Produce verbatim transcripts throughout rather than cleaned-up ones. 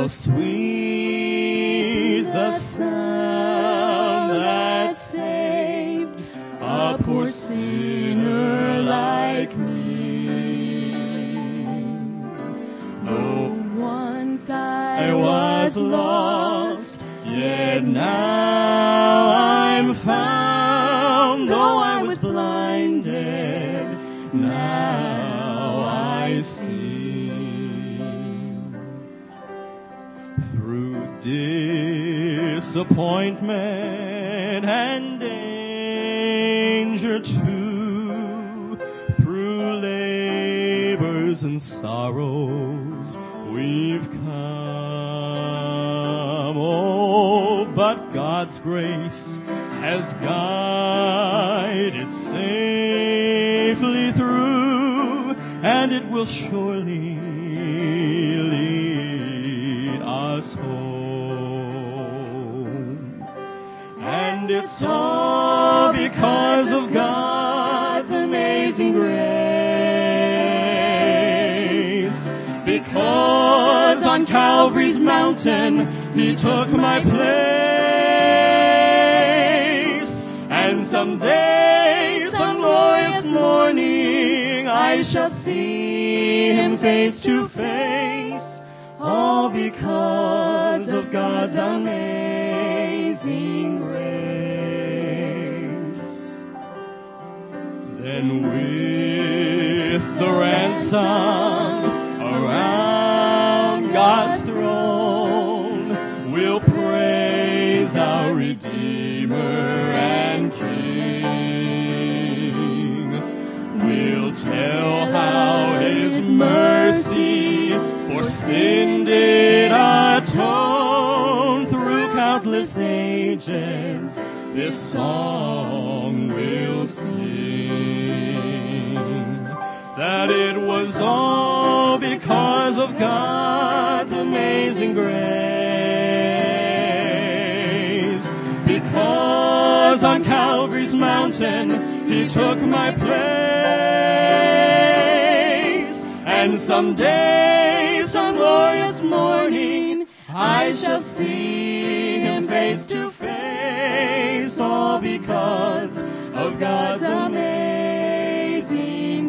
How sweet the sound that saved a poor sinner like me. Though once I was lost, yet now I'm found. Though I was blinded, now I see. Through disappointment and danger too, through labors and sorrows we've come. Oh, but God's grace has guided safely through, and it will surely lead us home. And it's all because of God's amazing grace. Because on Calvary's mountain He took my place. And someday, some glorious morning, I shall see Him face to face. All because of God's amazing grace. Then with the ransomed around God's throne, we'll praise our Redeemer and King. We'll tell how His mercy for sin did atone. Through countless ages this song will sing, that it was all because of God's amazing grace. Because on Calvary's mountain He took my place. And someday, some glorious morning, I shall see Him face to face. All because of God's amazing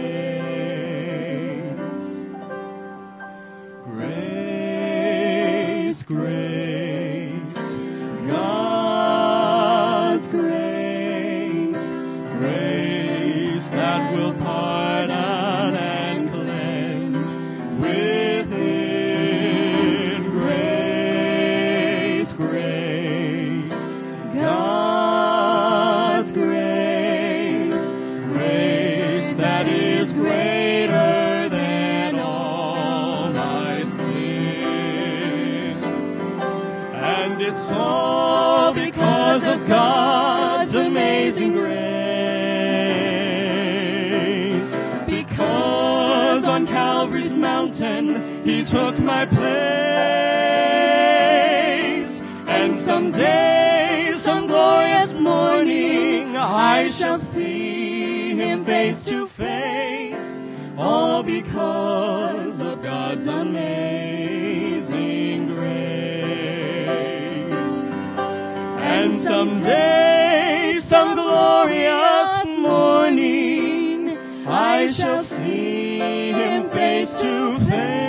grace. Grace, grace, God's grace, grace that will pardon and cleanse within. Grace, grace, God's grace, grace that is greater than all my sin. And it's all because of God's amazing grace. Because on Calvary's mountain He took my place. And someday, some glorious morning, I shall see Him face to face. All because of God's amazing grace. And someday, some glorious morning, I shall see Him face to face.